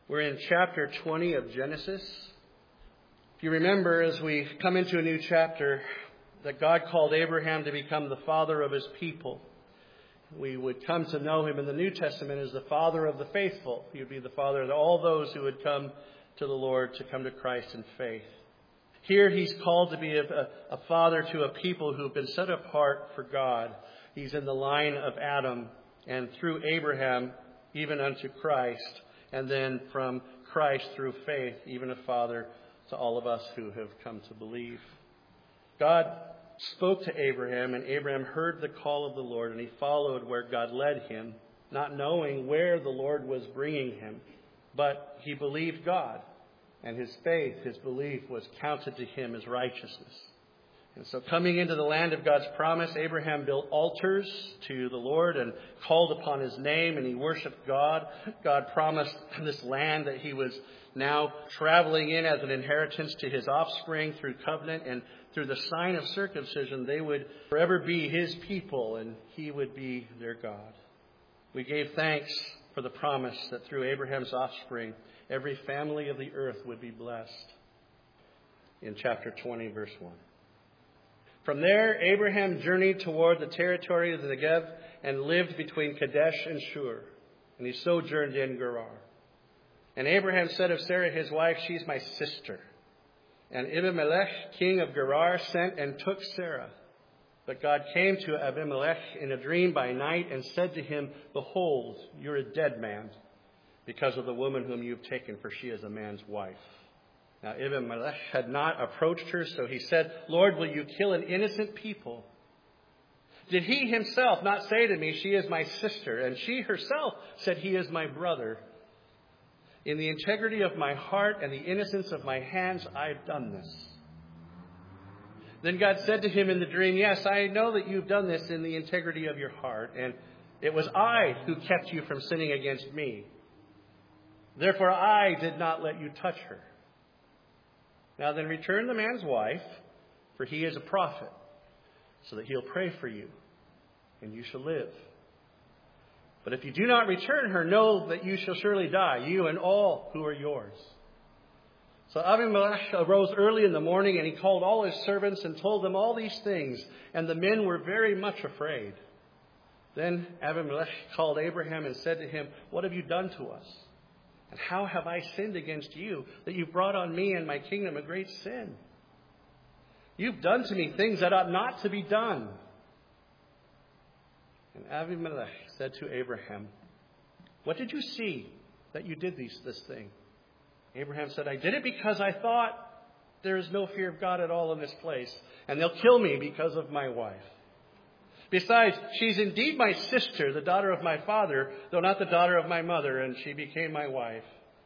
We're in chapter 20 of Genesis. If you remember, as we come into a new chapter, that God called Abraham to become the father of his people. We would come to know him in the New Testament as the father of the faithful. He would be the father of all those who would come to the Lord, to come to Christ in faith. Here he's called to be a father to a people who have been set apart for God. He's in the line of Adam, and through Abraham, even unto Christ. And then from Christ through faith, even a father to all of us who have come to believe. God spoke to Abraham, and Abraham heard the call of the Lord, and he followed where God led him, not knowing where the Lord was bringing him. But he believed God, and his faith, his belief, was counted to him as righteousness. And so coming into the land of God's promise, Abraham built altars to the Lord and called upon his name, and he worshiped God. God promised this land that he was now traveling in as an inheritance to his offspring through covenant, and through the sign of circumcision, they would forever be his people, and he would be their God. We gave thanks for the promise that through Abraham's offspring, every family of the earth would be blessed. In chapter 20, verse 1. From there, Abraham journeyed toward the territory of the Negev and lived between Kadesh and Shur. And he sojourned in Gerar. And Abraham said of Sarah his wife, "She's my sister." And Abimelech, king of Gerar, sent and took Sarah. But God came to Abimelech in a dream by night and said to him, "Behold, you're a dead man because of the woman whom you've taken, for she is a man's wife." Now Abimelech had not approached her, so he said, "Lord, will you kill an innocent people? Did he himself not say to me, 'She is my sister,' and she herself said, 'He is my brother'? In the integrity of my heart and the innocence of my hands, I've done this." Then God said to him in the dream, "Yes, I know that you've done this in the integrity of your heart, and it was I who kept you from sinning against me. Therefore I did not let you touch her. Now then return the man's wife, for he is a prophet, so that he'll pray for you, and you shall live. But if you do not return her, know that you shall surely die, you and all who are yours." So Abimelech arose early in the morning, and he called all his servants and told them all these things, and the men were very much afraid. Then Abimelech called Abraham and said to him, "What have you done to us? And how have I sinned against you, that you've brought on me and my kingdom a great sin? You've done to me things that ought not to be done." And Abimelech said to Abraham, "What did you see that you did this thing?" Abraham said, "I did it because I thought, there is no fear of God at all in this place, and they'll kill me because of my wife. Besides, she's indeed my sister, the daughter of my father, though not the daughter of my mother, and she became my wife.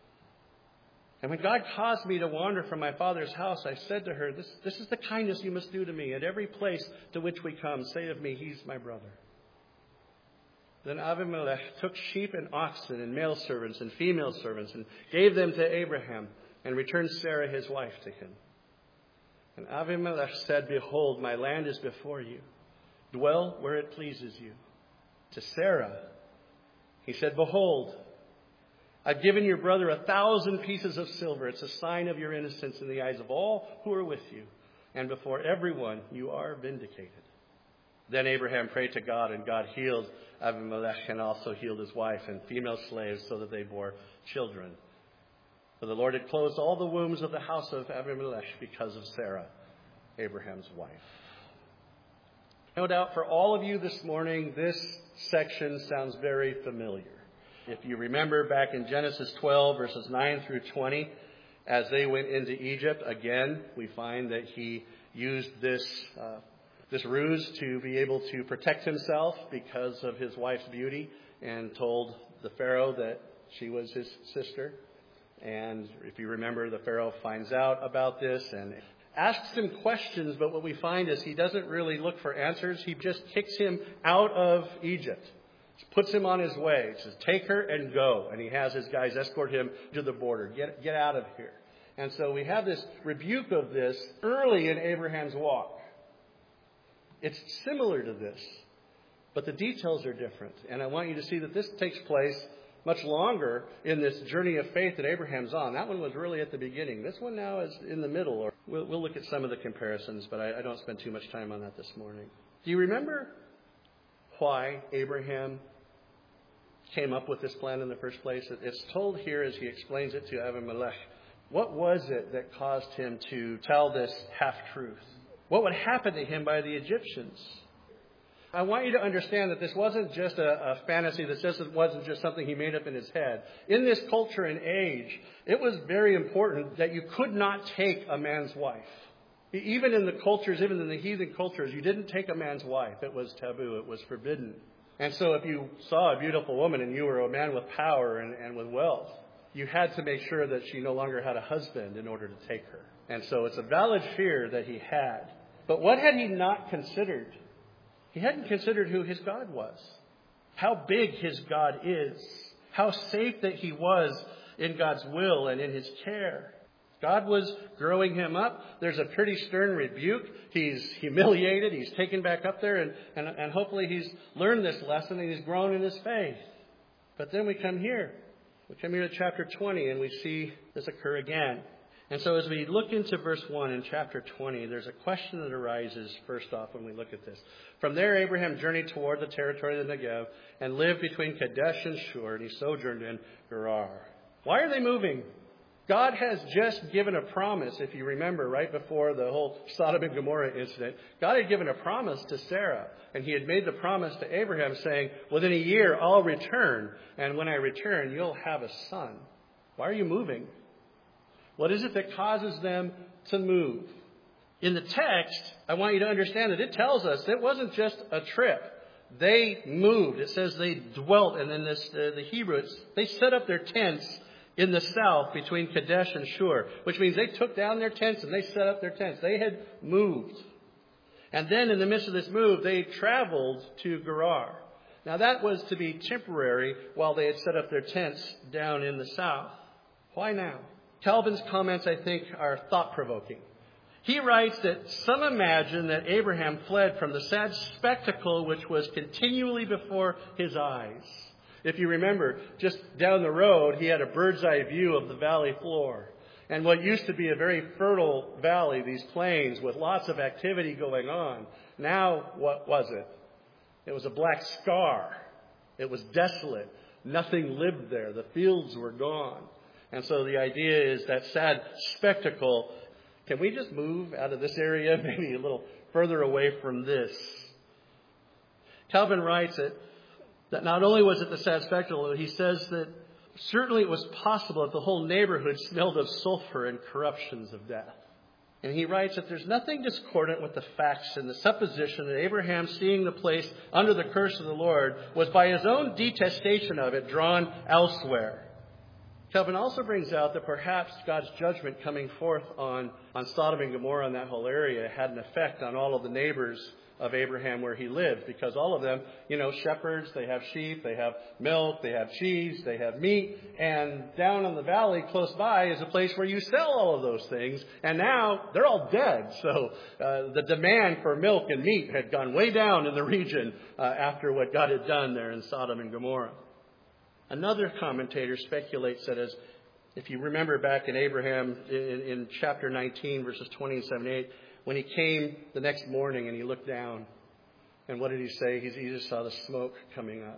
And when God caused me to wander from my father's house, I said to her, this is the kindness you must do to me. At every place to which we come, say of me, 'He's my brother.' Then Abimelech took sheep and oxen and male servants and female servants and gave them to Abraham and returned Sarah his wife to him. And Abimelech said, 'Behold, my land is before you. Dwell where it pleases you.' To Sarah he said, 'Behold, I've given your brother 1,000 pieces of silver. It's a sign of your innocence in the eyes of all who are with you. And before everyone you are vindicated.' Then Abraham prayed to God, and God healed Abimelech and also healed his wife and female slaves so that they bore children. For the Lord had closed all the wombs of the house of Abimelech because of Sarah, Abraham's wife." No doubt for all of you this morning, this section sounds very familiar. If you remember back in Genesis 12, verses 9 through 20, as they went into Egypt, again, we find that he used this ruse to be able to protect himself because of his wife's beauty, and told the Pharaoh that she was his sister. And if you remember, the Pharaoh finds out about this and asks him questions, but what we find is he doesn't really look for answers. He just kicks him out of Egypt, puts him on his way. He says, "Take her and go." And he has his guys escort him to the border. Get out of here. And so we have this rebuke of this early in Abraham's walk. It's similar to this, but the details are different. And I want you to see that this takes place much longer in this journey of faith that Abraham's on. That one was really at the beginning. This one now is in the middle. Or we'll look at some of the comparisons, but I don't spend too much time on that this morning. Do you remember why Abraham came up with this plan in the first place? It's told here as he explains it to Abimelech. What was it that caused him to tell this half-truth? What would happen to him by the Egyptians? I want you to understand that this wasn't just a fantasy. This wasn't just something he made up in his head. In this culture and age, it was very important that you could not take a man's wife. Even in the cultures, even in the heathen cultures, you didn't take a man's wife. It was taboo. It was forbidden. And so if you saw a beautiful woman and you were a man with power and with wealth, you had to make sure that she no longer had a husband in order to take her. And so it's a valid fear that he had. But what had he not considered? He hadn't considered who his God was, how big his God is, how safe that he was in God's will and in his care. God was growing him up. There's a pretty stern rebuke. He's humiliated. He's taken back up there, and hopefully he's learned this lesson and he's grown in his faith. But then we come here. We come here to chapter 20, and we see this occur again. And so as we look into verse 1 in chapter 20, there's a question that arises first off when we look at this. From there, Abraham journeyed toward the territory of the Negev and lived between Kadesh and Shur, and he sojourned in Gerar. Why are they moving? God has just given a promise, if you remember, right before the whole Sodom and Gomorrah incident. God had given a promise to Sarah, and he had made the promise to Abraham saying, within a year I'll return, and when I return you'll have a son. Why are you moving? What is it that causes them to move? In the text, I want you to understand that it tells us it wasn't just a trip. They moved. It says they dwelt, and then the Hebrew, they set up their tents in the south between Kadesh and Shur, which means they took down their tents and they set up their tents. They had moved. And then in the midst of this move, they traveled to Gerar. Now that was to be temporary while they had set up their tents down in the south. Why now? Calvin's comments, I think, are thought-provoking. He writes that some imagine that Abraham fled from the sad spectacle which was continually before his eyes. If you remember, just down the road, he had a bird's-eye view of the valley floor. And what used to be a very fertile valley, these plains with lots of activity going on, now what was it? It was a black scar. It was desolate. Nothing lived there. The fields were gone. And so the idea is that sad spectacle, can we just move out of this area, maybe a little further away from this? Calvin writes that not only was it the sad spectacle, he says that certainly it was possible that the whole neighborhood smelled of sulfur and corruptions of death. And he writes that there's nothing discordant with the facts and the supposition that Abraham, seeing the place under the curse of the Lord, was by his own detestation of it drawn elsewhere. Calvin also brings out that perhaps God's judgment coming forth on Sodom and Gomorrah and that whole area had an effect on all of the neighbors of Abraham where he lived, because all of them, shepherds, they have sheep, they have milk, they have cheese, they have meat, and down in the valley close by is a place where you sell all of those things, and now they're all dead. So the demand for milk and meat had gone way down in the region after what God had done there in Sodom and Gomorrah. Another commentator speculates that as, if you remember back in Abraham in chapter 19, verses 20 and 78, when he came the next morning and he looked down, and what did he say? He just saw the smoke coming up.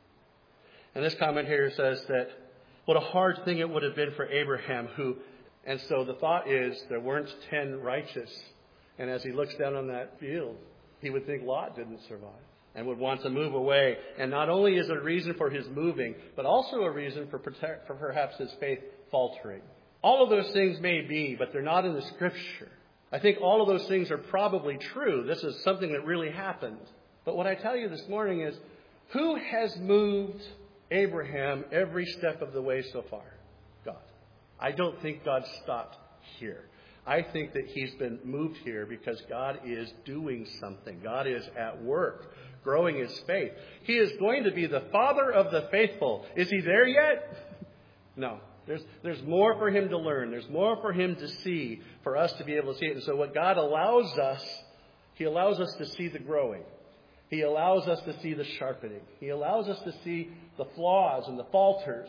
And this commentator says that what a hard thing it would have been for Abraham, and so the thought is there weren't 10 righteous. And as he looks down on that field, he would think Lot didn't survive and would want to move away. And not only is it a reason for his moving, but also a reason for perhaps his faith faltering. All of those things may be, but they're not in the Scripture. I think all of those things are probably true. This is something that really happened. But what I tell you this morning is, who has moved Abraham every step of the way so far? God. I don't think God stopped here. I think that he's been moved here because God is doing something. God is at work, growing his faith. He is going to be the father of the faithful. Is he there yet? No. There's more for him to learn. There's more for him to see, for us to be able to see it. And so what God allows us, he allows us to see the growing. He allows us to see the sharpening. He allows us to see the flaws and the falters,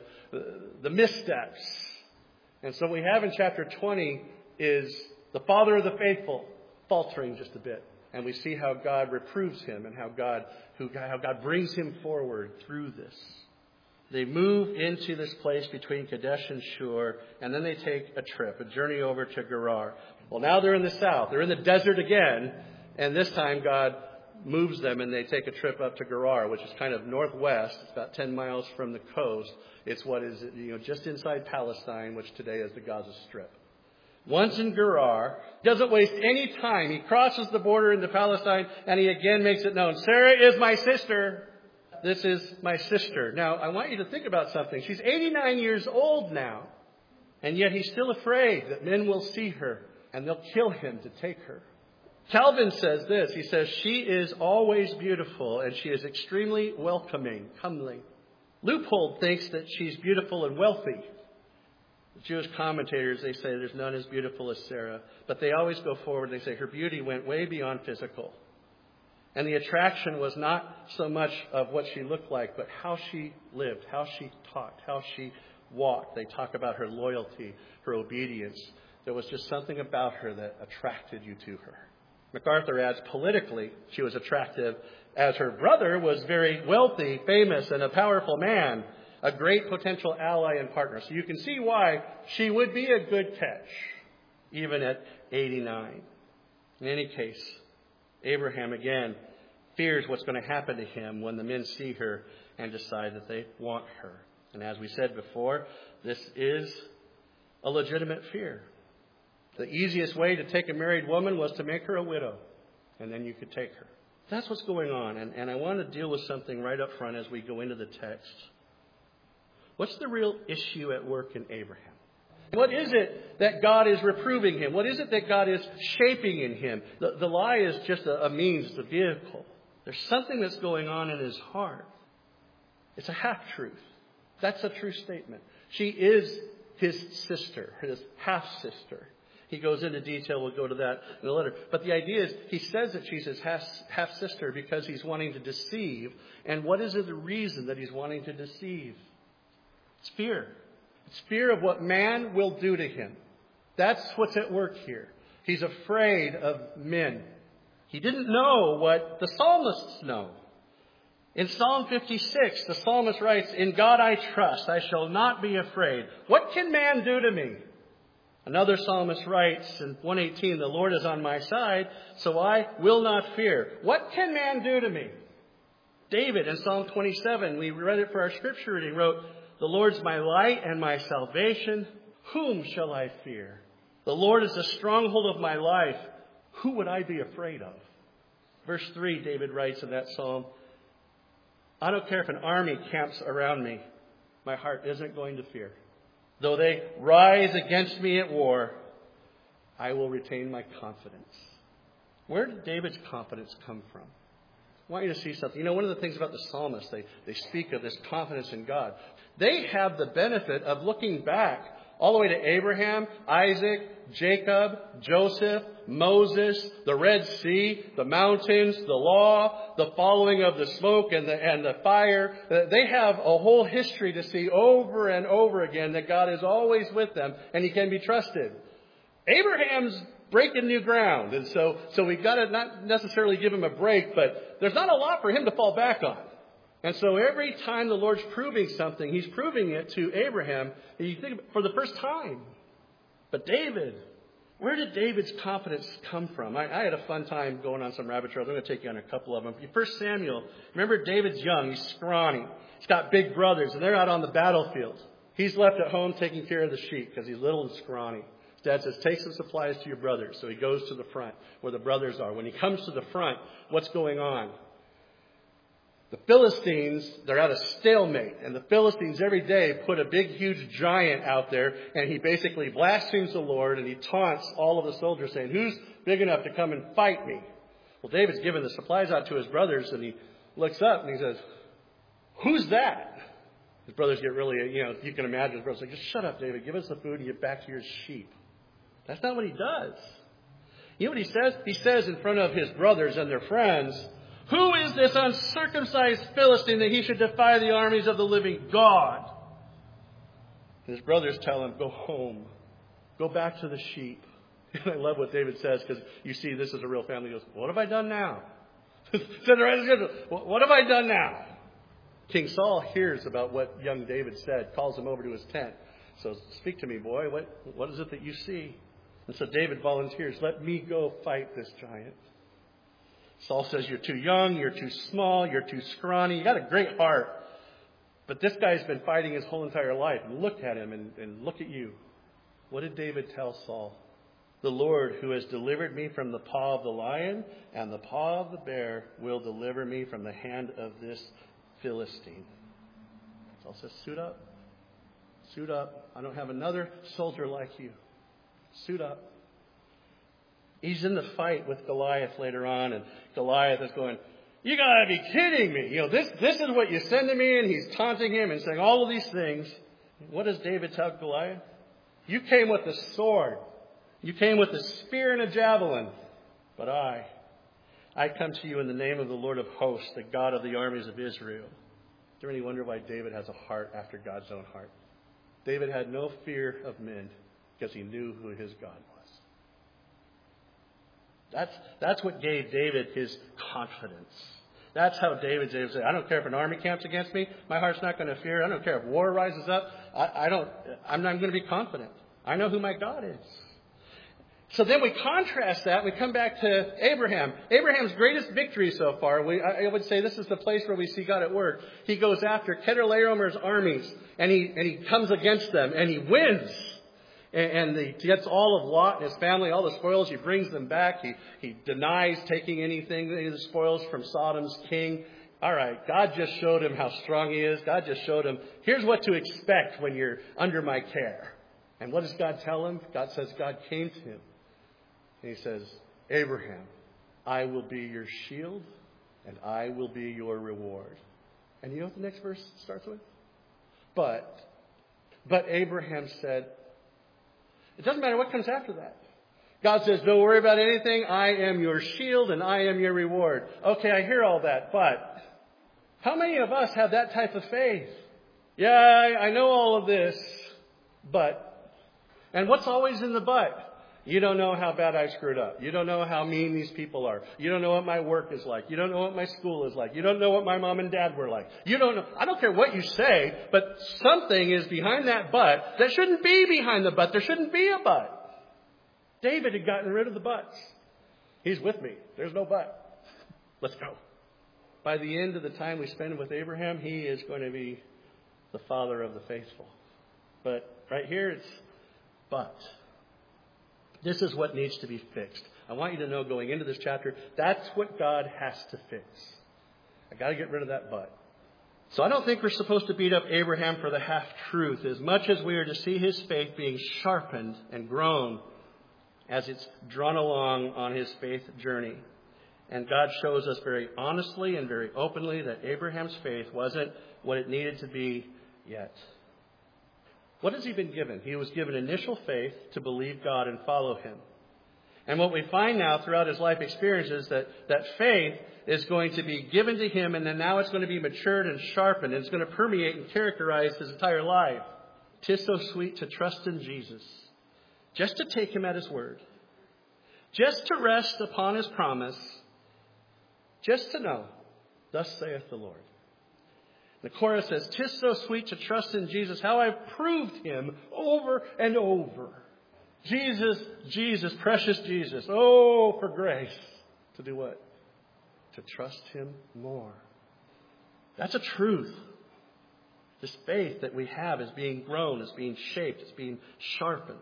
the missteps. And so what we have in chapter 20 is the father of the faithful faltering just a bit. And we see how God reproves him and how God brings him forward through this. They move into this place between Kadesh and Shur, and then they take a trip, a journey over to Gerar. Well, now they're in the south. They're in the desert again, and this time God moves them and they take a trip up to Gerar, which is kind of northwest. It's about 10 miles from the coast. It's what is, just inside Palestine, which today is the Gaza Strip. Once in Gerar, doesn't waste any time. He crosses the border into Palestine and he again makes it known. Sarah is my sister. This is my sister. Now, I want you to think about something. She's 89 years old now, and yet he's still afraid that men will see her and they'll kill him to take her. Calvin says this. He says, she is always beautiful and she is extremely welcoming, comely. Leupold thinks that she's beautiful and wealthy. The Jewish commentators, they say there's none as beautiful as Sarah. But they always go forward. They say her beauty went way beyond physical. And the attraction was not so much of what she looked like, but how she lived, how she talked, how she walked. They talk about her loyalty, her obedience. There was just something about her that attracted you to her. MacArthur adds, politically, she was attractive, as her brother was very wealthy, famous, and a powerful man, a great potential ally and partner. So you can see why she would be a good catch, even at 89. In any case, Abraham, again, fears what's going to happen to him when the men see her and decide that they want her. And as we said before, this is a legitimate fear. The easiest way to take a married woman was to make her a widow, and then you could take her. That's what's going on, and I want to deal with something right up front as we go into the text. What's the real issue at work in Abraham? What is it that God is reproving him? What is it that God is shaping in him? The lie is just a means, it's a vehicle. There's something that's going on in his heart. It's a half-truth. That's a true statement. She is his sister, his half-sister. He goes into detail. We'll go to that in a later. But the idea is he says that she's his half-sister because he's wanting to deceive. And what is the reason that he's wanting to deceive? It's fear. It's fear of what man will do to him. That's what's at work here. He's afraid of men. He didn't know what the psalmists know. In Psalm 56, the psalmist writes, "In God I trust, I shall not be afraid. What can man do to me?" Another psalmist writes in 118, "The Lord is on my side, so I will not fear. What can man do to me?" David in Psalm 27, we read it for our scripture reading, wrote, "The Lord's my light and my salvation. Whom shall I fear? The Lord is the stronghold of my life. Who would I be afraid of?" Verse 3, David writes in that psalm, "I don't care if an army camps around me. My heart isn't going to fear. Though they rise against me at war, I will retain my confidence." Where did David's confidence come from? I want you to see something. One of the things about the psalmists, they speak of this confidence in God. They have the benefit of looking back all the way to Abraham, Isaac, Jacob, Joseph, Moses, the Red Sea, the mountains, the law, the following of the smoke and the fire. They have a whole history to see over and over again that God is always with them and he can be trusted. Abraham's breaking new ground. And so we've got to not necessarily give him a break, but there's not a lot for him to fall back on. And so every time the Lord's proving something, he's proving it to Abraham, and you think for the first time. But David, where did David's confidence come from? I had a fun time going on some rabbit trails. I'm going to take you on a couple of them. 1 Samuel, remember David's young, he's scrawny. He's got big brothers, and they're out on the battlefield. He's left at home taking care of the sheep because he's little and scrawny. His dad says, "Take some supplies to your brothers." So he goes to the front where the brothers are. When he comes to the front, what's going on? The Philistines, they're at a stalemate. And the Philistines every day put a big, huge giant out there. And he basically blasphemes the Lord and he taunts all of the soldiers saying, "Who's big enough to come and fight me?" Well, David's giving the supplies out to his brothers and he looks up and he says, "Who's that?" His brothers get really, you can imagine his brothers say, "Just shut up, David. Give us the food and get back to your sheep." That's not what he does. You know what he says? He says in front of his brothers and their friends, Who is this uncircumcised Philistine that he should defy the armies of the living God? And his brothers tell him, go home. Go back to the sheep. And I love what David says, because you see this is a real family. He goes, what have I done now? What have I done now? King Saul hears about what young David said, calls him over to his tent. So, speak to me, boy. What is it that you see? And so David volunteers, let me go fight this giant. Saul says, you're too young, you're too small, you're too scrawny, you got a great heart. But this guy's been fighting his whole entire life. And look at him and look at you. What did David tell Saul? The Lord who has delivered me from the paw of the lion and the paw of the bear will deliver me from the hand of this Philistine. Saul says, suit up. Suit up. I don't have another soldier like you. Suit up. He's in the fight with Goliath later on, and Goliath is going, you gotta be kidding me. This is what you send to me, and he's taunting him and saying all of these things. What does David tell Goliath? You came with a sword. You came with a spear and a javelin. But I come to you in the name of the Lord of hosts, the God of the armies of Israel. Is there any wonder why David has a heart after God's own heart? David had no fear of men because he knew who his God was. That's what gave David his confidence. That's how David said, I don't care if an army camps against me. My heart's not going to fear. I don't care if war rises up. I'm not going to be confident. I know who my God is. So then we contrast that. We come back to Abraham. Abraham's greatest victory so far, I would say this is the place where we see God at work. He goes after Chedorlaomer's armies, and he comes against them, and he wins. And he gets all of Lot and his family, all the spoils. He brings them back. He denies taking any of the spoils from Sodom's king. All right, God just showed him how strong he is. God just showed him, here's what to expect when you're under my care. And what does God tell him? God says God came to him. And he says, Abraham, I will be your shield and I will be your reward. And you know what the next verse starts with? But Abraham said, it doesn't matter what comes after that. God says, don't worry about anything. I am your shield and I am your reward. Okay, I hear all that, but how many of us have that type of faith? Yeah, I know all of this, but. And what's always in the but? You don't know how bad I screwed up. You don't know how mean these people are. You don't know what my work is like. You don't know what my school is like. You don't know what my mom and dad were like. You don't know. I don't care what you say, but something is behind that but that shouldn't be behind the but. There shouldn't be a but. David had gotten rid of the buts. He's with me. There's no but. Let's go. By the end of the time we spend with Abraham, he is going to be the father of the faithful. But right here it's but. This is what needs to be fixed. I want you to know going into this chapter, that's what God has to fix. I got to get rid of that but. So I don't think we're supposed to beat up Abraham for the half-truth as much as we are to see his faith being sharpened and grown as it's drawn along on his faith journey. And God shows us very honestly and very openly that Abraham's faith wasn't what it needed to be yet. What has he been given? He was given initial faith to believe God and follow him. And what we find now throughout his life experiences that faith is going to be given to him, and then now it's going to be matured and sharpened. And it's going to permeate and characterize his entire life. 'Tis so sweet to trust in Jesus, just to take him at his word, just to rest upon his promise, just to know, thus saith the Lord. The chorus says, 'tis so sweet to trust in Jesus, how I've proved him over and over. Jesus, Jesus, precious Jesus. Oh, for grace. To do what? To trust him more. That's a truth. This faith that we have is being grown, is being shaped, it's being sharpened.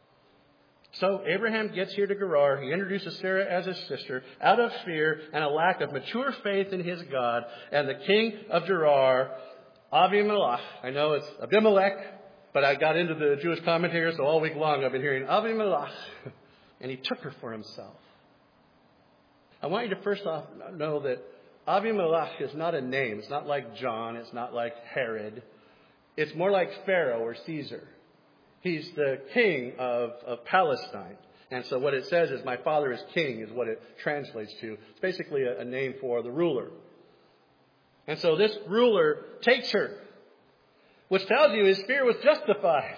So Abraham gets here to Gerar. He introduces Sarah as his sister out of fear and a lack of mature faith in his God. And the king of Gerar, Avimelech, I know it's Abimelech, but I got into the Jewish commentators, so all week long I've been hearing Avimelech. And he took her for himself. I want you to first off know that Avimelech is not a name. It's not like John. It's not like Herod. It's more like Pharaoh or Caesar. He's the king of Palestine. And so what it says is, my father is king, is what it translates to. It's basically a name for the ruler. And so this ruler takes her, which tells you his fear was justified.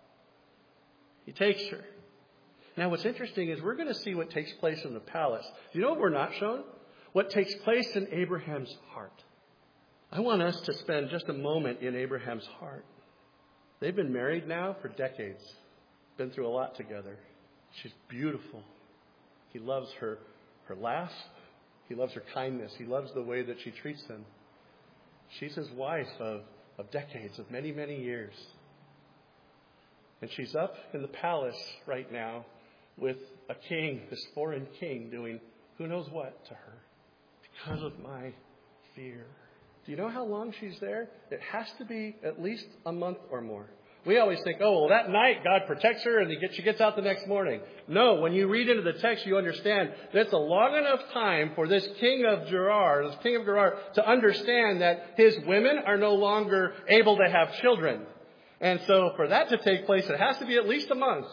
He takes her. Now what's interesting is we're going to see what takes place in the palace. Do you know what we're not shown? What takes place in Abraham's heart. I want us to spend just a moment in Abraham's heart. They've been married now for decades. Been through a lot together. She's beautiful. He loves her laugh. He loves her kindness. He loves the way that she treats him. She's his wife of decades, of many, many years. And she's up in the palace right now with a king, this foreign king, doing who knows what to her because of my fear. Do you know how long she's there? It has to be at least a month or more. We always think, oh, well, that night God protects her and she gets out the next morning. No, when you read into the text, you understand that's a long enough time for this king of Gerar, to understand that his women are no longer able to have children. And so for that to take place, it has to be at least a month.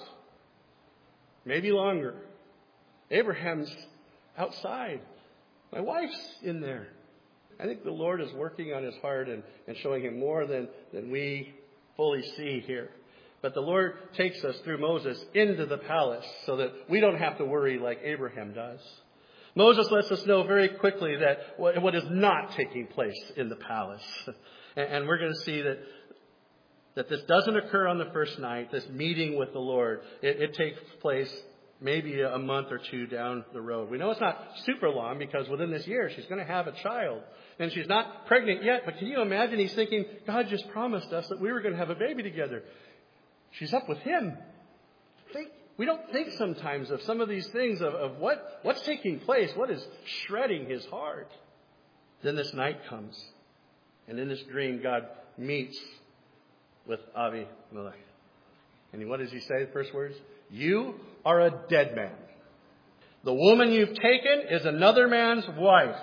Maybe longer. Abraham's outside. My wife's in there. I think the Lord is working on his heart and showing him more than we fully see here. But the Lord takes us through Moses into the palace so that we don't have to worry like Abraham does. Moses lets us know very quickly that what is not taking place in the palace. And we're going to see that this doesn't occur on the first night, this meeting with the Lord. It takes place maybe a month or two down the road. We know it's not super long because within this year she's going to have a child. And she's not pregnant yet, but can you imagine he's thinking, God just promised us that we were going to have a baby together. She's up with him. We don't think sometimes of some of these things of what's taking place, what is shredding his heart. Then this night comes. And in this dream, God meets with Avimelech. And what does he say, the first words? You are a dead man. The woman you've taken is another man's wife.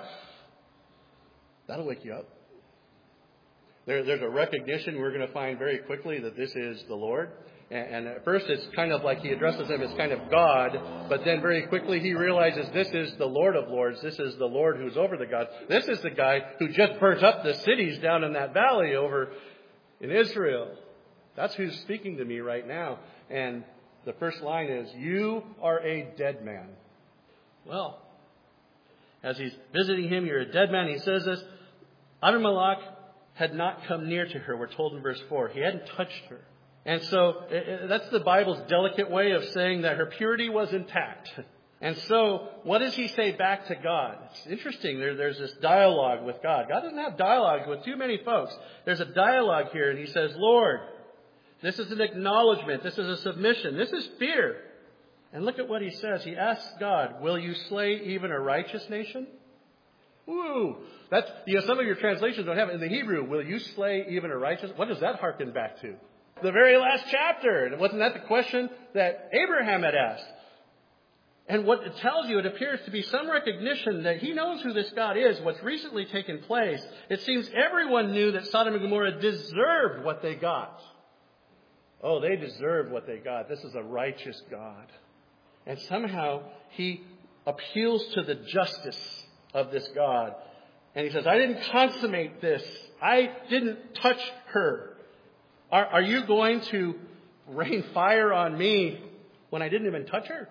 That'll wake you up. There's a recognition we're going to find very quickly that this is the Lord. And at first it's kind of like he addresses him as kind of God. But then very quickly he realizes this is the Lord of Lords. This is the Lord who's over the gods. This is the guy who just burnt up the cities down in that valley over in Israel. That's who's speaking to me right now. And the first line is, you are a dead man. Well, as he's visiting him, you're a dead man. He says this. Abimelech had not come near to her, we're told in verse 4. He hadn't touched her. And so that's the Bible's delicate way of saying that her purity was intact. And so what does he say back to God? It's interesting. There's this dialogue with God. God doesn't have dialogues with too many folks. There's a dialogue here, and he says, Lord, this is an acknowledgement. This is a submission. This is fear. And look at what he says. He asks God, will you slay even a righteous nation? Ooh, that's, some of your translations don't have it. In the Hebrew, will you slay even a righteous? What does that harken back to? The very last chapter. And wasn't that the question that Abraham had asked? And what it tells you, it appears to be some recognition that he knows who this God is, what's recently taken place. It seems everyone knew that Sodom and Gomorrah deserved what they got. Oh, they deserved what they got. This is a righteous God. And somehow he appeals to the justice of this God. And he says, I didn't consummate this. I didn't touch her. Are you going to rain fire on me when I didn't even touch her?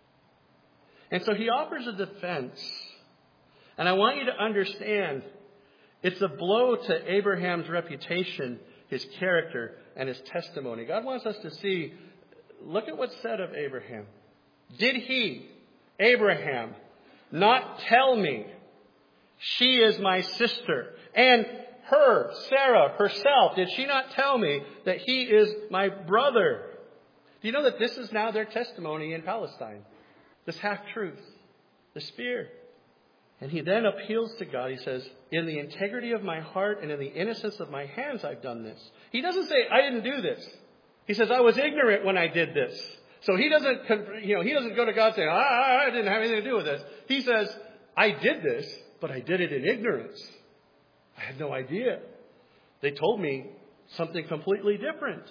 And so he offers a defense. And I want you to understand, it's a blow to Abraham's reputation, his character, and his testimony. God wants us to see, look at what's said of Abraham. Did he, Abraham, not tell me she is my sister? And her, Sarah, herself, did she not tell me that he is my brother? Do you know that this is now their testimony in Palestine? This half-truth, this fear. And he then appeals to God. He says, in the integrity of my heart and in the innocence of my hands, I've done this. He doesn't say, I didn't do this. He says, I was ignorant when I did this. So he doesn't go to God saying, I didn't have anything to do with this. He says, I did this, but I did it in ignorance. I had no idea. They told me something completely different.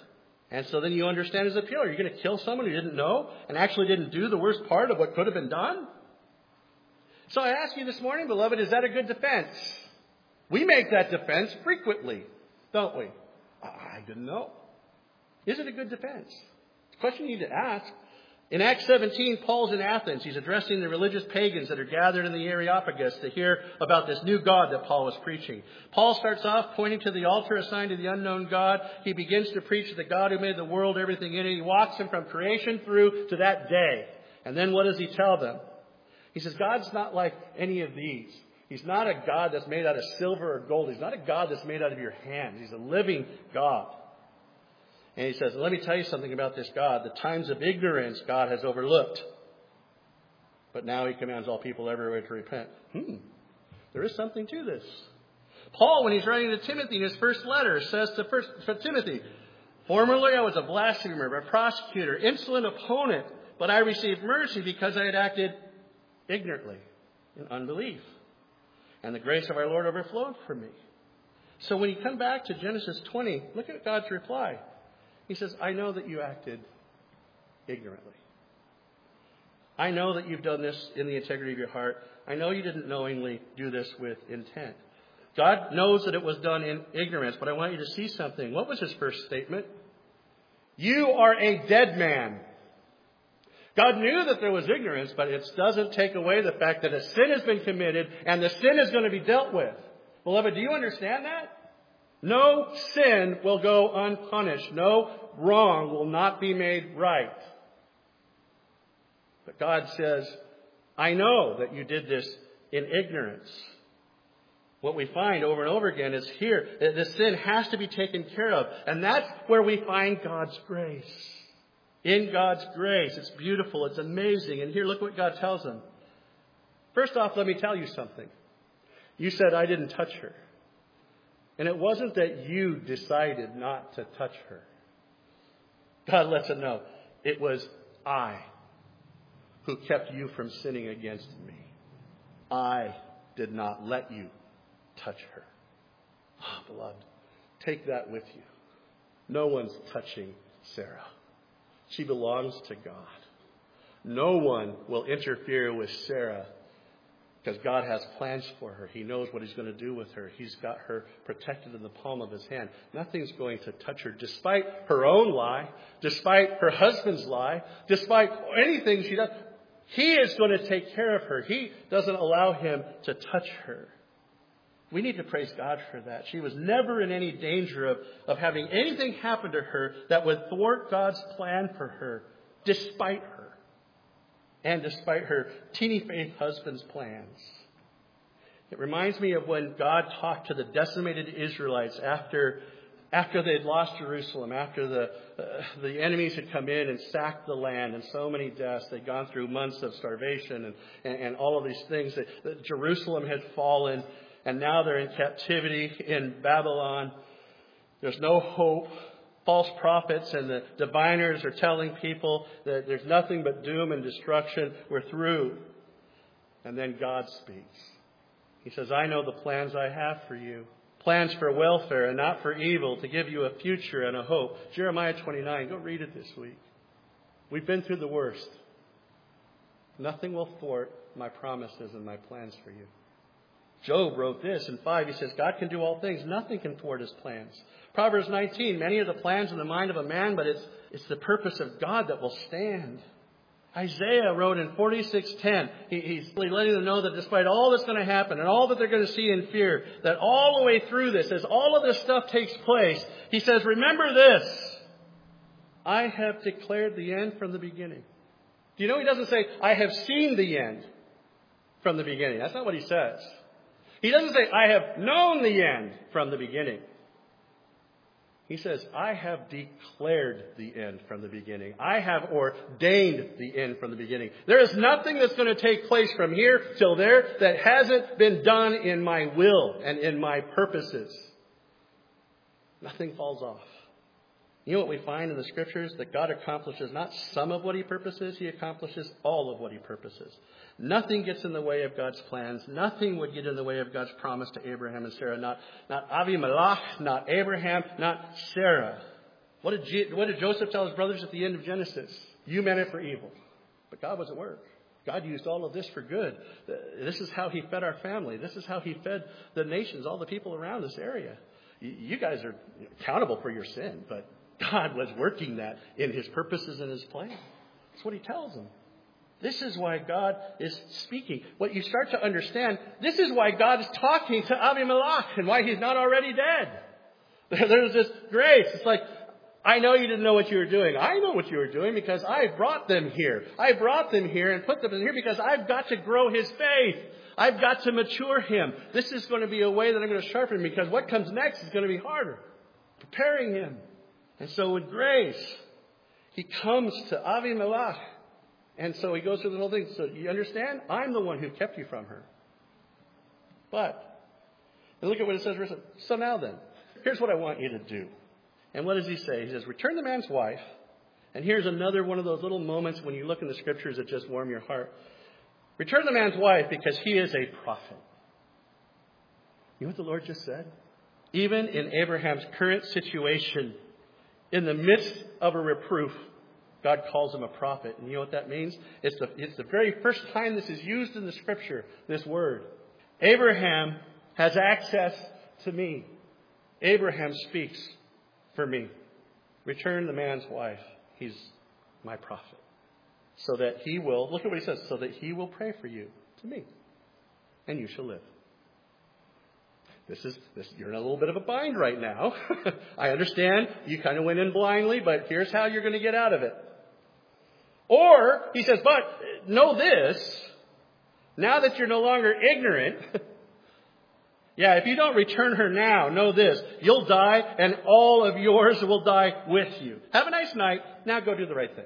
And so then you understand his appeal. Are you going to kill someone who didn't know and actually didn't do the worst part of what could have been done? So I ask you this morning, beloved, is that a good defense? We make that defense frequently, don't we? I didn't know. Is it a good defense? It's a question you need to ask. In Acts 17, Paul's in Athens. He's addressing the religious pagans that are gathered in the Areopagus to hear about this new God that Paul was preaching. Paul starts off pointing to the altar assigned to the unknown God. He begins to preach to the God who made the world, everything in it. He walks them from creation through to that day. And then what does he tell them? He says, God's not like any of these. He's not a God that's made out of silver or gold. He's not a God that's made out of your hands. He's a living God. And he says, let me tell you something about this God. The times of ignorance God has overlooked. But now he commands all people everywhere to repent. There is something to this. Paul, when he's writing to Timothy in his first letter, says to Timothy, formerly I was a blasphemer, a prosecutor, insolent opponent, but I received mercy because I had acted ignorantly in unbelief. And the grace of our Lord overflowed for me. So when you come back to Genesis 20, look at God's reply. He says, I know that you acted ignorantly. I know that you've done this in the integrity of your heart. I know you didn't knowingly do this with intent. God knows that it was done in ignorance, but I want you to see something. What was his first statement? You are a dead man. God knew that there was ignorance, but it doesn't take away the fact that a sin has been committed and the sin is going to be dealt with. Beloved, do you understand that? No sin will go unpunished. No wrong will not be made right. But God says, I know that you did this in ignorance. What we find over and over again is here, the sin has to be taken care of. And that's where we find God's grace. In God's grace. It's beautiful. It's amazing. And here, look what God tells them. First off, let me tell you something. You said I didn't touch her. And it wasn't that you decided not to touch her. God lets them know it was I who kept you from sinning against me. I did not let you touch her. Oh, beloved, take that with you. No one's touching Sarah. She belongs to God. No one will interfere with Sarah because God has plans for her. He knows what he's going to do with her. He's got her protected in the palm of his hand. Nothing's going to touch her, despite her own lie, despite her husband's lie, despite anything she does. He is going to take care of her. He doesn't allow him to touch her. We need to praise God for that. She was never in any danger of having anything happen to her that would thwart God's plan for her, despite her. And despite her teeny faith husband's plans. It reminds me of when God talked to the decimated Israelites after they'd lost Jerusalem, after the enemies had come in and sacked the land and so many deaths. They'd gone through months of starvation and all of these things. That Jerusalem had fallen and now they're in captivity in Babylon. There's no hope. False prophets and the diviners are telling people that there's nothing but doom and destruction. We're through. And then God speaks. He says, I know the plans I have for you. Plans for welfare and not for evil, to give you a future and a hope. Jeremiah 29, go read it this week. We've been through the worst. Nothing will thwart my promises and my plans for you. Job wrote this in 5. He says, God can do all things. Nothing can thwart his plans. Proverbs 19, many are the plans in the mind of a man, but it's the purpose of God that will stand. Isaiah wrote in 46:10, he's letting them know that despite all that's going to happen and all that they're going to see in fear, that all the way through this, as all of this stuff takes place, he says, remember this, I have declared the end from the beginning. Do you know he doesn't say, I have seen the end from the beginning. That's not what he says. He doesn't say, I have known the end from the beginning. He says, I have declared the end from the beginning. I have ordained the end from the beginning. There is nothing that's going to take place from here till there that hasn't been done in my will and in my purposes. Nothing falls off. You know what we find in the Scriptures? That God accomplishes not some of what he purposes, he accomplishes all of what he purposes. Nothing gets in the way of God's plans. Nothing would get in the way of God's promise to Abraham and Sarah. Not Avimelech, not Abraham, not Sarah. What did Joseph tell his brothers at the end of Genesis? You meant it for evil, but God was at work. God used all of this for good. This is how he fed our family. This is how he fed the nations, all the people around this area. You guys are accountable for your sin, but God was working that in his purposes and his plan. That's what he tells them. This is why God is speaking. What you start to understand, this is why God is talking to Abimelech and why he's not already dead. There's this grace. It's like, I know you didn't know what you were doing. I know what you were doing because I brought them here. I brought them here and put them in here because I've got to grow his faith. I've got to mature him. This is going to be a way that I'm going to sharpen him because what comes next is going to be harder. Preparing him. And so with grace, he comes to Abimelech. And so he goes through the whole thing. So you understand? I'm the one who kept you from her. But, and look at what it says. So now then, here's what I want you to do. And what does he say? He says, return the man's wife. And here's another one of those little moments when you look in the scriptures that just warm your heart. Return the man's wife because he is a prophet. You know what the Lord just said? Even in Abraham's current situation, in the midst of a reproof, God calls him a prophet. And you know what that means? It's the very first time this is used in the scripture, this word. Abraham has access to me. Abraham speaks for me. Return the man's wife. He's my prophet. So that he will, look at what he says, so that he will pray for you to me. And you shall live. You're in a little bit of a bind right now. I understand you kind of went in blindly, but here's how you're going to get out of it. Or, he says, but know this, now that you're no longer ignorant, yeah, if you don't return her now, know this, you'll die and all of yours will die with you. Have a nice night. Now go do the right thing.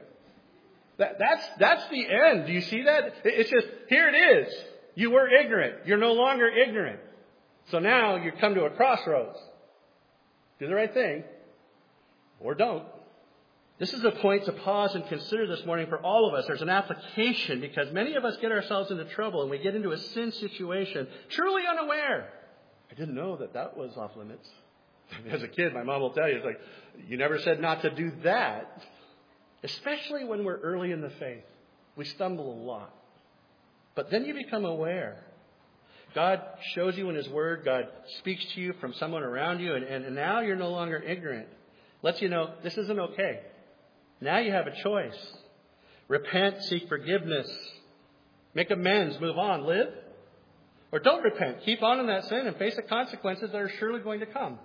That's the end. Do you see that? It's just, here it is. You were ignorant. You're no longer ignorant. So now you come to a crossroads. Do the right thing or don't. This is a point to pause and consider this morning for all of us. There's an application because many of us get ourselves into trouble and we get into a sin situation truly unaware. I didn't know that was off limits. As a kid, my mom will tell you, it's like, you never said not to do that. Especially when we're early in the faith. We stumble a lot. But then you become aware. God shows you in his word. God speaks to you from someone around you. And now you're no longer ignorant. Lets you know this isn't okay. Now you have a choice. Repent, seek forgiveness. Make amends, move on, live. Or don't repent. Keep on in that sin and face the consequences that are surely going to come.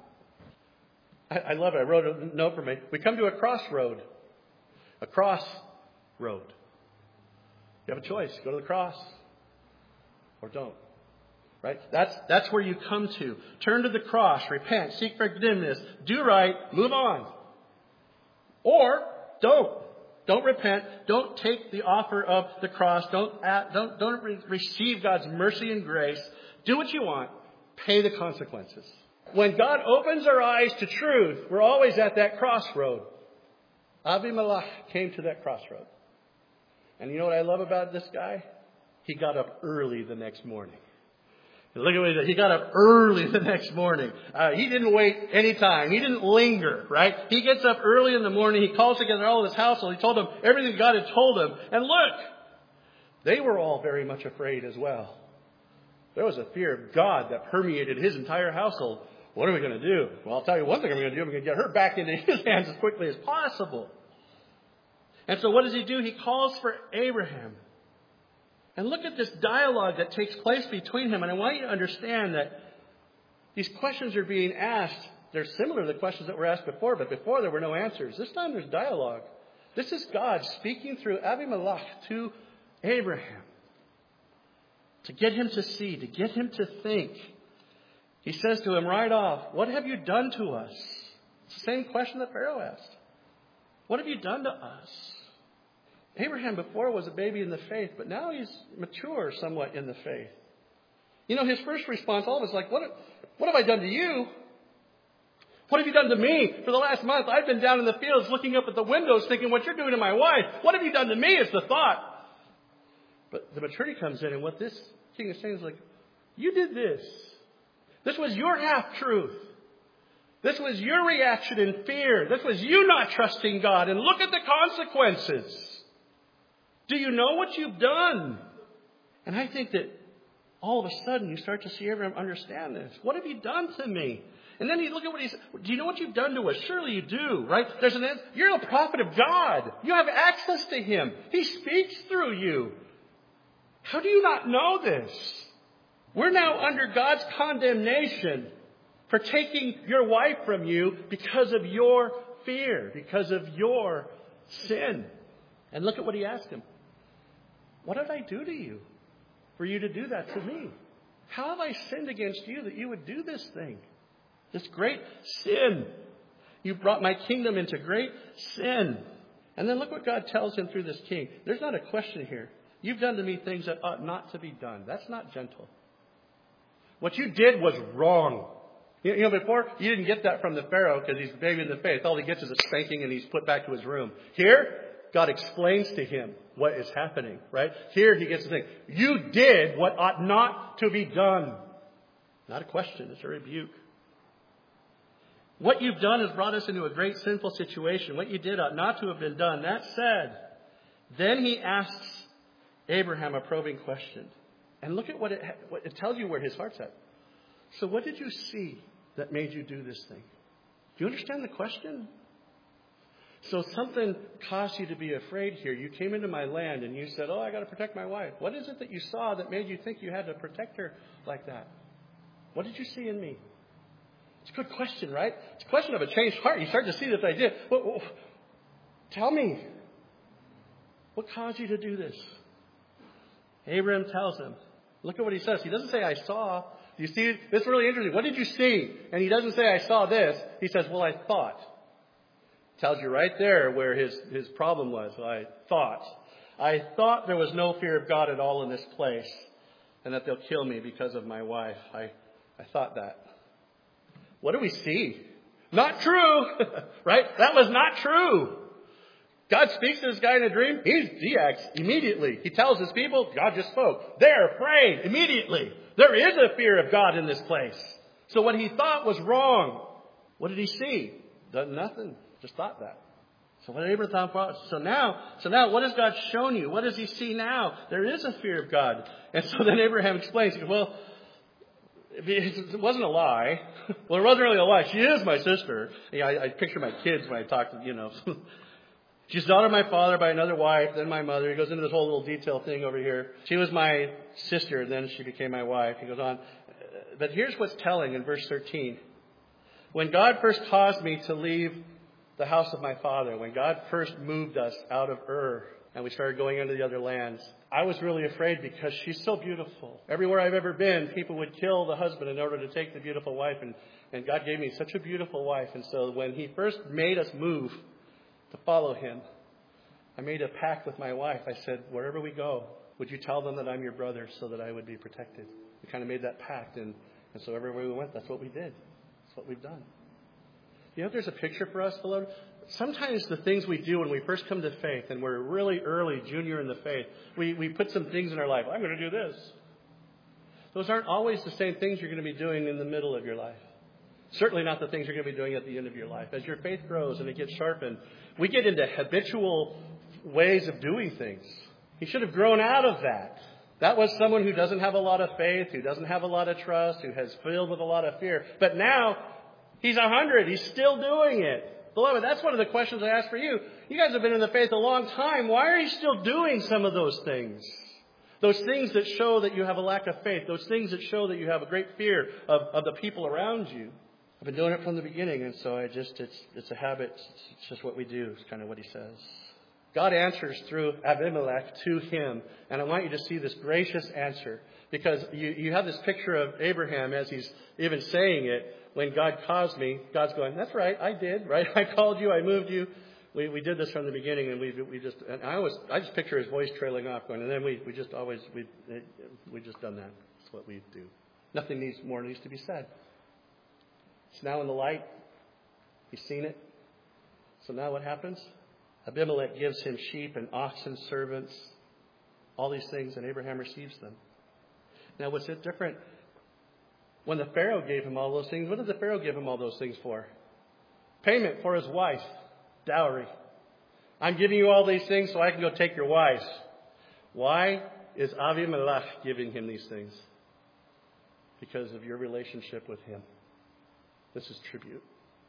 I love it. I wrote a note for me. We come to a crossroad. A crossroad. You have a choice. Go to the cross or don't. Right? That's where you come to. Turn to the cross. Repent. Seek forgiveness. Do right. Move on. Or don't. Don't repent. Don't take the offer of the cross. Don't receive God's mercy and grace. Do what you want. Pay the consequences. When God opens our eyes to truth, we're always at that crossroad. Abimelech came to that crossroad. And you know what I love about this guy? He got up early the next morning. Look at what he did. He got up early the next morning. He didn't wait any time. He didn't linger, right? He gets up early in the morning. He calls together all of his household. He told them everything God had told him. And look, they were all very much afraid as well. There was a fear of God that permeated his entire household. What are we going to do? Well, I'll tell you one thing I'm going to do. I'm going to get her back into his hands as quickly as possible. And so what does he do? He calls for Abraham. And look at this dialogue that takes place between him. And I want you to understand that these questions are being asked. They're similar to the questions that were asked before, but before there were no answers. This time there's dialogue. This is God speaking through Abimelech to Abraham to get him to see, to get him to think. He says to him right off, what have you done to us? It's the same question that Pharaoh asked. What have you done to us? Abraham before was a baby in the faith, but now he's mature somewhat in the faith. You know, his first response always like, what have I done to you? What have you done to me? For the last month, I've been down in the fields looking up at the windows thinking what you're doing to my wife. What have you done to me is the thought. But the maturity comes in, and what this king is saying is like, you did this. This was your half-truth. This was your reaction in fear. This was you not trusting God. And look at the consequences. Do you know what you've done? And I think that all of a sudden you start to see Abraham understand this. What have you done to me? And then you look at what he said. Do you know what you've done to us? Surely you do, right? You're a prophet of God. You have access to Him. He speaks through you. How do you not know this? We're now under God's condemnation for taking your wife from you because of your fear, because of your sin. And look at what he asked him. What did I do to you for you to do that to me? How have I sinned against you that you would do this thing? This great sin. You brought my kingdom into great sin. And then look what God tells him through this king. There's not a question here. You've done to me things that ought not to be done. That's not gentle. What you did was wrong. You know, before, you didn't get that from the Pharaoh because he's a baby in the faith. All he gets is a spanking and he's put back to his room. Here, God explains to him what is happening, right? Here he gets the thing. You did what ought not to be done. Not a question, it's a rebuke. What you've done has brought us into a great sinful situation. What you did ought not to have been done. That said, then he asks Abraham a probing question. And look at what it tells you where his heart's at. So what did you see that made you do this thing? Do you understand the question? So something caused you to be afraid here. You came into my land and you said, I got to protect my wife. What is it that you saw that made you think you had to protect her like that? What did you see in me? It's a good question, right? It's a question of a changed heart. You start to see this idea. Well, tell me. What caused you to do this? Abraham tells him. Look at what he says. He doesn't say, I saw. Do you see? This is really interesting. What did you see? And he doesn't say, I saw this. He says, well, I thought. Tells you right there where his problem was. I thought there was no fear of God at all in this place. And that they'll kill me because of my wife. I thought that. What do we see? Not true. Right? That was not true. God speaks to this guy in a dream. He acts immediately. He tells his people, God just spoke. They're afraid immediately. There is a fear of God in this place. So what he thought was wrong. What did he see? Done nothing. Just thought that. So what did Abraham thought? So now what has God shown you? What does he see now? There is a fear of God. And so then Abraham explains, he goes, well, it wasn't a lie. Well, it wasn't really a lie. She is my sister. I picture my kids when I talk to, She's daughter of my father by another wife, then my mother. He goes into this whole little detail thing over here. She was my sister, and then she became my wife. He goes on. But here's what's telling in verse 13. When God first caused me to leave the house of my father, when God first moved us out of Ur, and we started going into the other lands, I was really afraid because she's so beautiful. Everywhere I've ever been, people would kill the husband in order to take the beautiful wife, and God gave me such a beautiful wife. And so when he first made us move to follow him, I made a pact with my wife. I said, wherever we go, would you tell them that I'm your brother so that I would be protected? We kind of made that pact, and so everywhere we went, that's what we did. That's what we've done. You know, there's a picture for us, beloved. Sometimes the things we do when we first come to faith, and we're really early, junior in the faith, we put some things in our life. I'm going to do this. Those aren't always the same things you're going to be doing in the middle of your life. Certainly not the things you're going to be doing at the end of your life. As your faith grows and it gets sharpened, we get into habitual ways of doing things. He should have grown out of that. That was someone who doesn't have a lot of faith, who doesn't have a lot of trust, who has filled with a lot of fear. But now, he's 100. He's still doing it. Beloved, that's one of the questions I ask for you. You guys have been in the faith a long time. Why are you still doing some of those things? Those things that show that you have a lack of faith. Those things that show that you have a great fear of the people around you. I've been doing it from the beginning, and so it's a habit. It's just what we do. It's kind of what he says. God answers through Abimelech to him, and I want you to see this gracious answer, because you have this picture of Abraham as he's even saying it. When God caused me, God's going, that's right, I did, right? I called you, I moved you. We did this from the beginning, and I just picture his voice trailing off, going, and then we just done that. That's what we do. Nothing more needs to be said. It's now in the light. He's seen it. So now what happens? Abimelech gives him sheep and oxen, servants, all these things, and Abraham receives them. Now what's different When the Pharaoh gave him all those things, what did the Pharaoh give him all those things for? Payment for his wife. Dowry. I'm giving you all these things so I can go take your wives. Why is Avimelech giving him these things? Because of your relationship with him. This is tribute.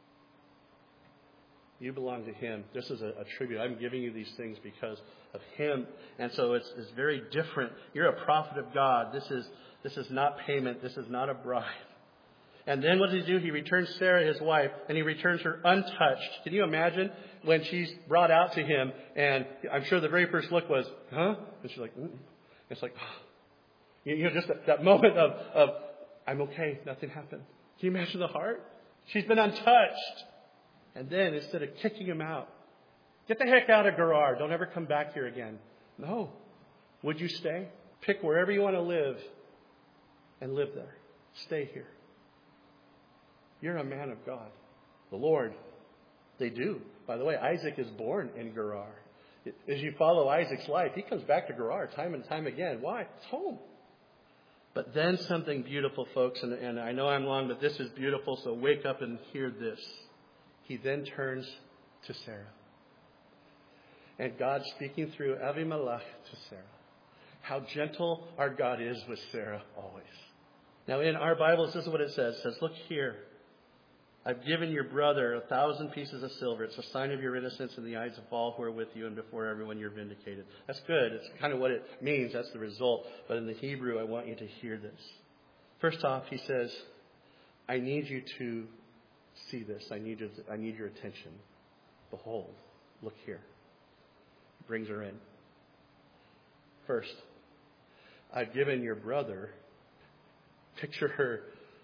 You belong to him. This is a tribute. I'm giving you these things because of him. And so it's very different. You're a prophet of God. This is not payment. This is not a bribe. And then what does he do? He returns Sarah, his wife, and he returns her untouched. Can you imagine when she's brought out to him? And I'm sure the very first look was, huh? And she's like, mm-mm. It's like, just that moment of, I'm okay. Nothing happened. Can you imagine the heart? She's been untouched. And then instead of kicking him out, get the heck out of Gerar. Don't ever come back here again. No. Would you stay? Pick wherever you want to live and live there. Stay here. You're a man of God. The Lord, they do. By the way, Isaac is born in Gerar. As you follow Isaac's life, he comes back to Gerar time and time again. Why? It's home. But then something beautiful, folks, and I know I'm long, but this is beautiful, so wake up and hear this. He then turns to Sarah. And God speaking through Avimelech to Sarah. How gentle our God is with Sarah always. Now in our Bibles, this is what it says. It says, look here. I've given your brother 1,000 pieces of silver. It's a sign of your innocence in the eyes of all who are with you, and before everyone you're vindicated. That's good. It's kind of what it means. That's the result. But in the Hebrew, I want you to hear this. First off, he says, I need you to see this. I need your attention. Behold, look here. He brings her in. First, I've given your brother. Picture her.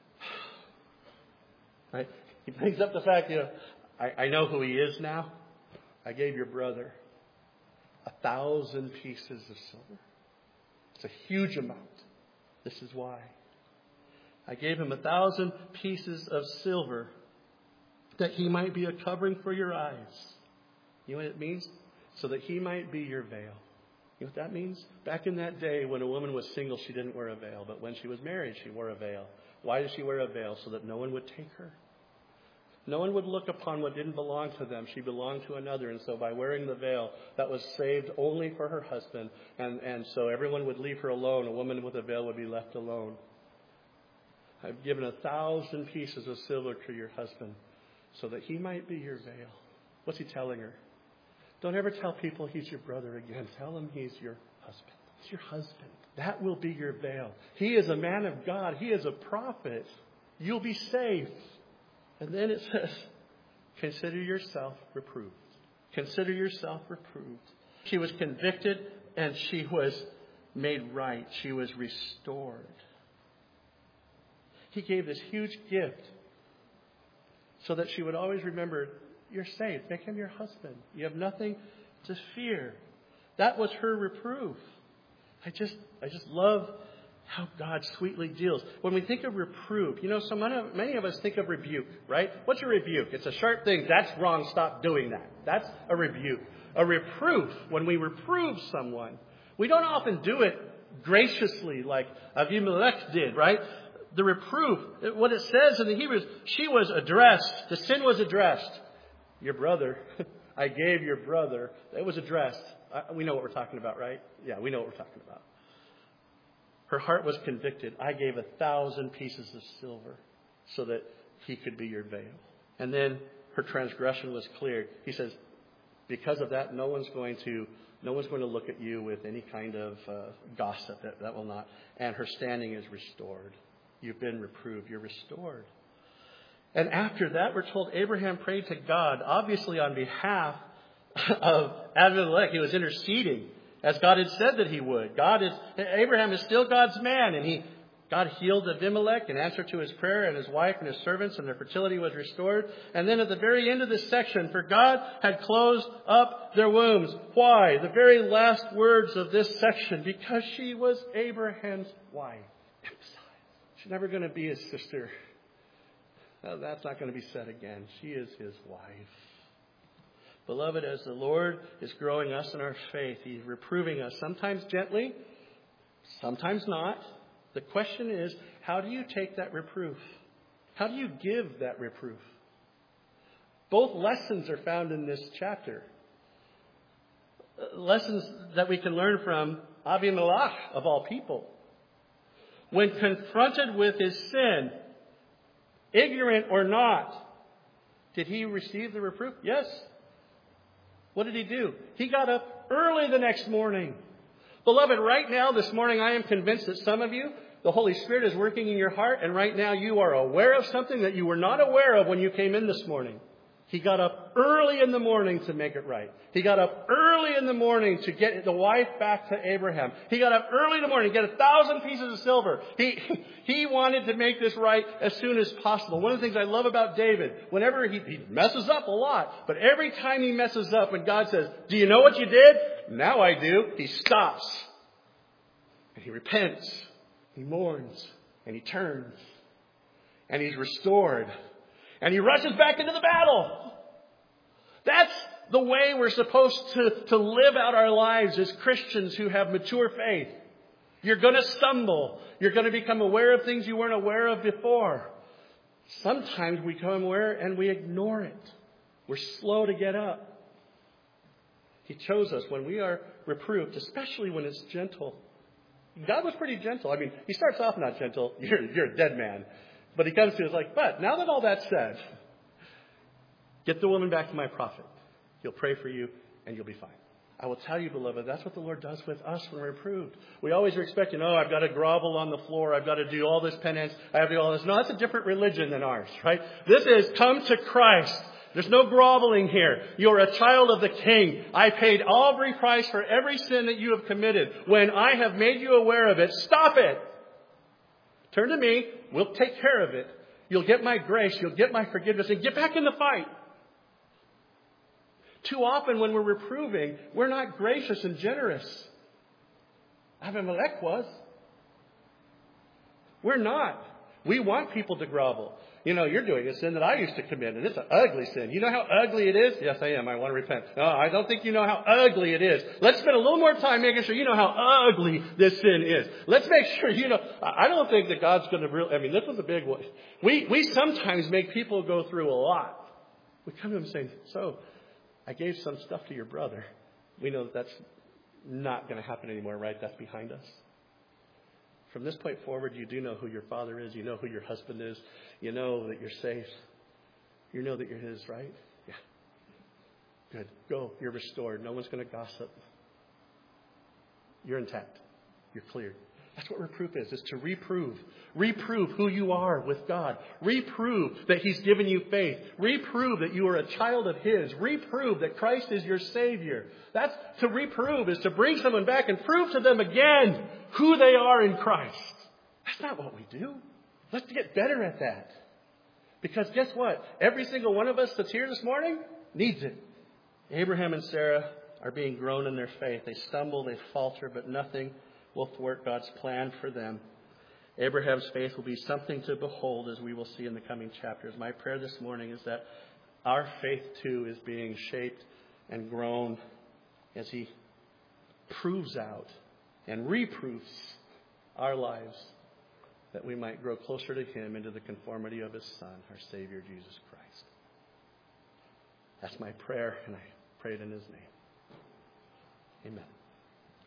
Right? He brings up the fact, I know who he is now. I gave your brother 1,000 pieces of silver. It's a huge amount. This is why. I gave him 1,000 pieces of silver that he might be a covering for your eyes. You know what it means? So that he might be your veil. You know what that means? Back in that day when a woman was single, she didn't wear a veil. But when she was married, she wore a veil. Why did she wear a veil? So that no one would take her. No one would look upon what didn't belong to them. She belonged to another. And so by wearing the veil, that was saved only for her husband. And so everyone would leave her alone. A woman with a veil would be left alone. I've given 1,000 pieces of silver to your husband so that he might be your veil. What's he telling her? Don't ever tell people he's your brother again. Tell him he's your husband. He's your husband. That will be your veil. He is a man of God. He is a prophet. You'll be saved. And then it says, consider yourself reproved. Consider yourself reproved. She was convicted and she was made right. She was restored. He gave this huge gift so that she would always remember, you're saved. Make him your husband. You have nothing to fear. That was her reproof. I just love how God sweetly deals. When we think of reproof, many of us think of rebuke, right? What's a rebuke? It's a sharp thing. That's wrong. Stop doing that. That's a rebuke. A reproof, when we reprove someone, we don't often do it graciously like Avimelech did, right? The reproof, what it says in the Hebrew is, she was addressed. The sin was addressed. Your brother, I gave your brother. It was addressed. We know what we're talking about, right? Yeah, we know what we're talking about. Her heart was convicted. I gave 1,000 pieces of silver so that he could be your veil. And then her transgression was cleared. He says, because of that, no one's going to look at you with any kind of gossip. That will not. And her standing is restored. You've been reproved. You're restored. And after that, we're told Abraham prayed to God, obviously on behalf of Abimelech. He was interceding, as God had said that he would. Abraham is still God's man, and God healed Abimelech in answer to his prayer, and his wife and his servants, and their fertility was restored. And then at the very end of this section, for God had closed up their wombs. Why? The very last words of this section, because she was Abraham's wife. She's never going to be his sister. No, that's not going to be said again. She is his wife. Beloved, as the Lord is growing us in our faith, He's reproving us, sometimes gently, sometimes not. The question is, how do you take that reproof? How do you give that reproof? Both lessons are found in this chapter. Lessons that we can learn from Abimelech, of all people. When confronted with his sin, ignorant or not, did he receive the reproof? Yes. What did he do? He got up early the next morning. Beloved, right now, this morning, I am convinced that some of you, the Holy Spirit is working in your heart, and right now you are aware of something that you were not aware of when you came in this morning. He got up early in the morning to make it right. He got up early in the morning to get the wife back to Abraham. He got up early in the morning to get 1,000 pieces of silver. He wanted to make this right as soon as possible. One of the things I love about David, whenever he messes up a lot, but every time he messes up, when God says, "Do you know what you did?" "Now I do," he stops. And he repents. He mourns. And he turns. And he's restored. And he rushes back into the battle. That's the way we're supposed to live out our lives as Christians who have mature faith. You're going to stumble. You're going to become aware of things you weren't aware of before. Sometimes we become aware and we ignore it. We're slow to get up. He chose us when we are reproved, especially when it's gentle. God was pretty gentle. I mean, he starts off not gentle. You're a dead man. But he comes to us like, but now that all that's said, get the woman back to my prophet. He'll pray for you and you'll be fine. I will tell you, beloved, that's what the Lord does with us when we're reproved. We always are expecting, I've got to grovel on the floor. I've got to do all this penance. I have to do all this. No, that's a different religion than ours, right? This is come to Christ. There's no groveling here. You're a child of the King. I paid every price for every sin that you have committed. When I have made you aware of it, stop it. Turn to me. We'll take care of it. You'll get my grace. You'll get my forgiveness. And get back in the fight. Too often when we're reproving, we're not gracious and generous. Abimelech was. We're not. We want people to grovel. You're doing a sin that I used to commit, and it's an ugly sin. You know how ugly it is? Yes, I am. I want to repent. No, I don't think you know how ugly it is. Let's spend a little more time making sure you know how ugly this sin is. Let's make sure you know. I don't think that God's going to really, this was a big one. We sometimes make people go through a lot. We come to them saying, so, I gave some stuff to your brother. We know that's not going to happen anymore, right? That's behind us. From this point forward, you do know who your father is. You know who your husband is. You know that you're safe. You know that you're his, right? Yeah. Good. Go. You're restored. No one's going to gossip. You're intact. You're cleared. That's what reproof is to reprove. Reprove who you are with God. Reprove that He's given you faith. Reprove that you are a child of His. Reprove that Christ is your Savior. That's to reprove, is to bring someone back and prove to them again who they are in Christ. That's not what we do. Let's get better at that. Because guess what? Every single one of us that's here this morning needs it. Abraham and Sarah are being grown in their faith. They stumble, they falter, but nothing will thwart God's plan for them. Abraham's faith will be something to behold, as we will see in the coming chapters. My prayer this morning is that our faith too is being shaped and grown as He proves out and reproofs our lives, that we might grow closer to Him into the conformity of His Son, our Savior, Jesus Christ. That's my prayer, and I pray it in His name. Amen.